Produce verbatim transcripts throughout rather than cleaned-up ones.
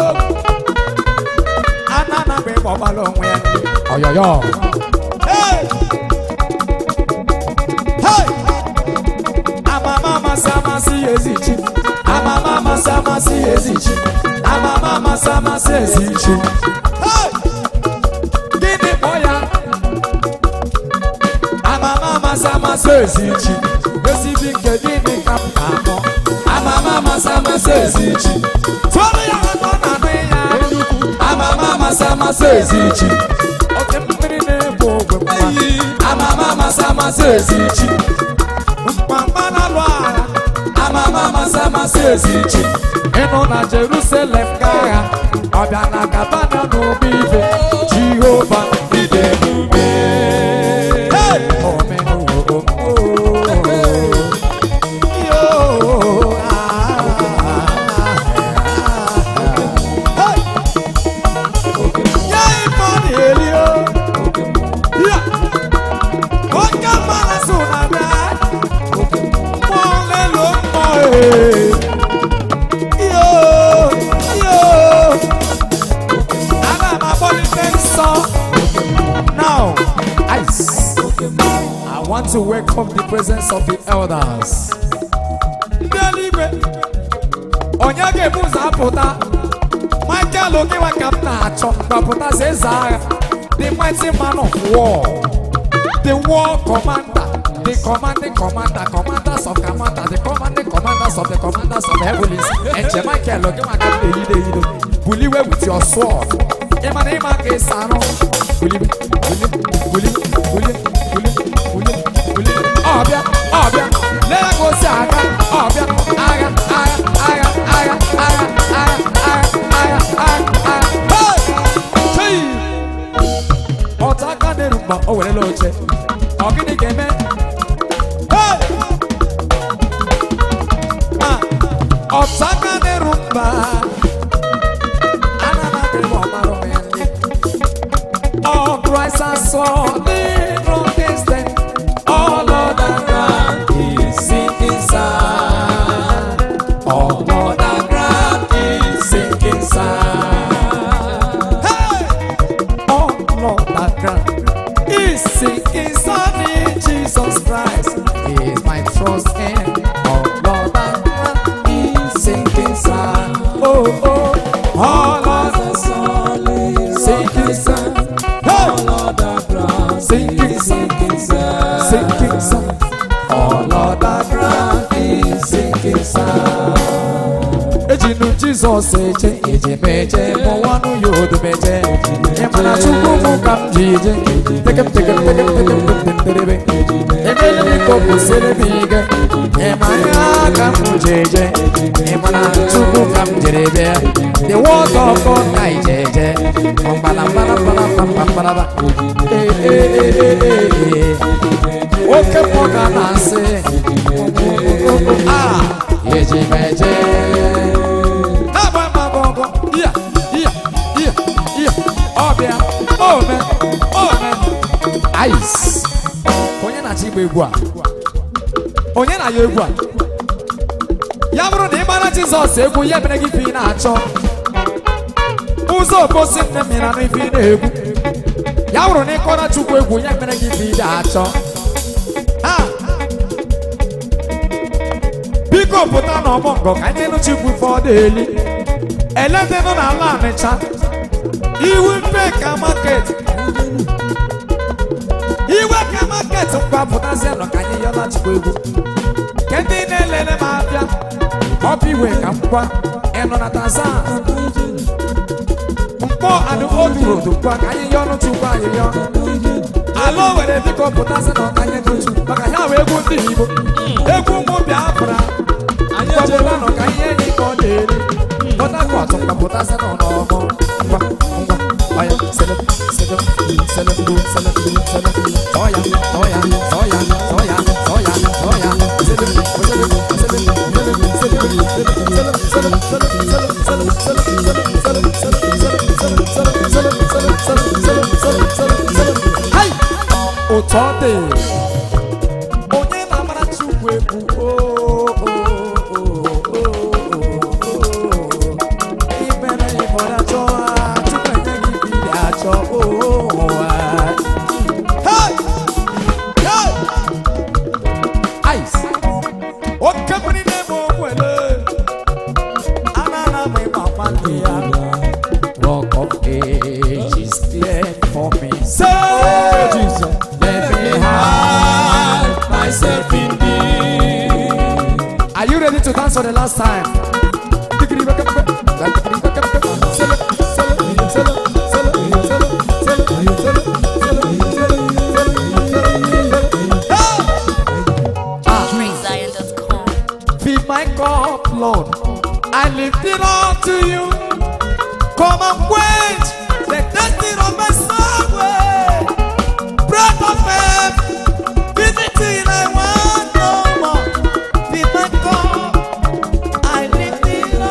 Anana be bobalo nwe. Oyoyo. Hey. Hey. Ama mama sama si ezichi. Ama mama sama si ezichi. Ama mama sama si ezichi. Hey. Ezichi. Receiving Kedini Kapamo. Amama Masama Ezichi. Follow your man. Amama Masama Ezichi. Okay, Mene Bobo. Amama Masama Ezichi. Mama Lwa. Amama Masama Ezichi. Eno na Jerusalem kaya. Obiana Gabana no bive. Jehovah ide nube. Hey! Oh man, oh oh oh. Yo, ah, hey! Yeah, money, Elio. Yeah. What can man asuna that? Mole lo mole. Yo, yo. Ana ma body so. Now, ice. I want to welcome the presence of the elders. Onyage Musa Pota, Michael Ogewa Kapna, Chokpa Pota Cesar, the mighty man of war, the war commander, the commanding commander, commanders of commander, the commanding commanders of the commanders of the heavens, and Michael Ogewa Kapna, bully with your sword. Emanema Kesano, bully, bully, bully, bully, bully, bully, bully, Obia, Obia, Lego Saga, Obia, Aga, Aga, Aga, Aga, Aga, Aga, Aga, Aga, Hey! Otaka de Rumba, oh, hello, Che. Ogini Game. Hey! Ah, Otaka de Rumba. All Christ I saw the longest day. All other ground is sinking sand. All other ground is sinking sand. Hey! All other ground is sinking sand in Jesus Christ. He is my trust in. All other ground is sinking sand. Oh, oh, all other soul is sinking sand. Sinking, sinking, sand, sinking sand. All other ground is sinking sand. Ejinu Jesus eje, eje meje, mo wanu yodo meje. Emana chukumu kam jije, tekem tekem tekem tekem tekem terebe. Emene mi kopu sere bige, emana kam jeje, emana chukumu kam jerebe. The word of God kai jeje, ombala bala bala bala bala bala. Eh eh eh eh eh. Oke moga nase, ah, eje meje. Aba mabogo, yeah, yeah, yeah, yeah. Obia, oh man, oh man. Ice. Onye na chigbe egwu a. Onye na yo egwu a. Ya bụrụ na ịmara Jizọs egwu ya mere gị fi na-achọ. Ụzọ obosi nne mmiri anụ ifi na-egwu. Ya bụrụ na ịkọrọ Chukwu egwu ya mere gị fi na-achọ. Ha! Biko pụta n'ọmọngọ ka anyị nụ Chukwu fọdụ eli. Elete nọ n'ala Ọnịcha. Iwu mpe ka market. Iwe ka market ngwa pụtazie nọ ka anyị yọla Chukwu egwu. Kedu na-elele m abịa? Ọ bụ iwe ka mkpa ịnọ na Tanzania. Mkpọ adụ odu rodu kwa ka anyị yọọ Chukwu anyị yọọ. Alo were biko pụtazie nọ ka anyị nụ Chukwu maka ya wee egwu ndị Igbo. Egwu mụ Biafra. Anyị ejela nọ ka ihe enyi ka ọ na-eri. Port Harcourt ngwa pụtazie nọ n'ọmọ. Ngwa ngwa oya sele sele sele sele sele oya oya oya oya oya oya sele sele sele Hey! Otode onye na-amara Chukwu egwu o ibere ibora chọọ Chukwu enye gị bidi achọ o Hey! Hey! Ice oke mmiri na-eme onwele anana m ịma nwanne ya Rock of Ages clear for me. Say, Jesus, let me have last time. praise zion dot com. Fill my cup, Lord. I lift it up to you. Come and quench the thirsting of my soul. Breath of heaven, visiting I want no more. Fill my cup, I lift it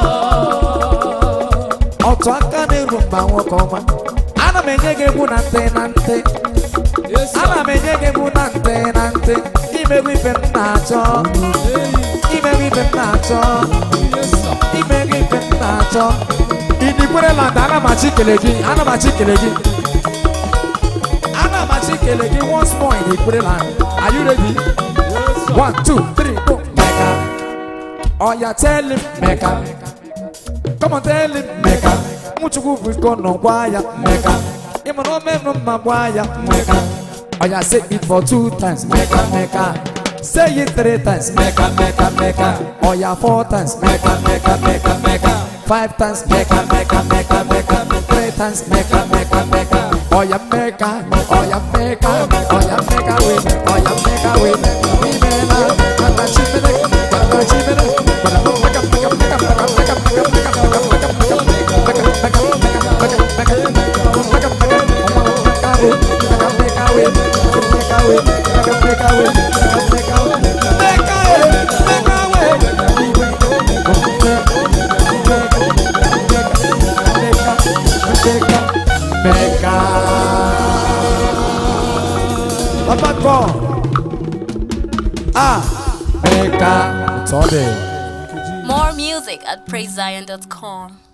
up. Otu aka na-erumba nwoke ọma. Ana m enye gị egwu na nte na nte. Ana m enye gị egwu na nte na nte. Imegwu ife m na-achọ. Imegwu ife m na-achọ. Imegwu ife m na-achọ. In the land, ana m achị kele gị. Ana m achị kele gị. Ana m achị kele gị once more in the land. Are you ready? One, two, three, four. Mecca. Oh, yeah, tell him Mecca. Come on, tell him Mecca. Muchukwu biko no gwa ya Mecca. Imo no me no ma gwa ya Mecca. Oh, yeah, say it for two times Mecca, Mecca. Say it three times Mecca, Mecca, Mecca. Oh, yeah, four times Mecca, Mecca, Mecca, Mecca. Five times Mecca, Mecca, Mecca, Mecca. Three times Mecca, Mecca, Mecca. Oh, yeah, Mecca. Oh, yeah, Mecca. Oh, yeah, Mecca, we. Oh, yeah, Mecca, we. We may not. I'm not cheaping it. I'm not cheaping it. But I'm Mecca, Mecca, Mecca, Mecca, Mecca, Mecca, Mecca, Mecca, Mecca, Mecca, Mecca, Mecca, Mecca, Mecca. Papa God. Ah, Mecca. It's all there. More music at praise zion dot com.